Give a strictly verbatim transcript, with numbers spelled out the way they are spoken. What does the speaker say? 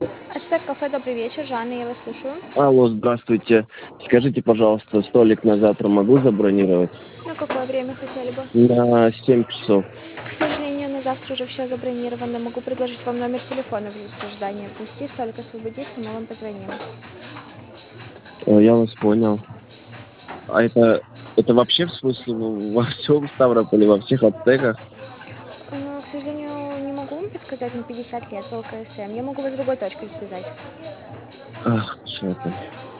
Ацтек кафе, добрый вечер. Жанна, я вас слушаю. Алло, здравствуйте. Скажите, пожалуйста, столик на завтра могу забронировать? На какое время хотели бы? На семь часов. К сожалению, на завтра уже все забронировано. Могу предложить вам номер телефона в листе ожидания. Внести столик освободится, мы вам позвоним. Э, Я вас понял. А это, это вообще в смысле ну, во всем Ставрополе, во всех ацтеках? Э, К сожалению, не могу вам подсказать на пятьдесят лет по ЛКСМ. Я могу вас с другой точкой связать. Ах, что-то.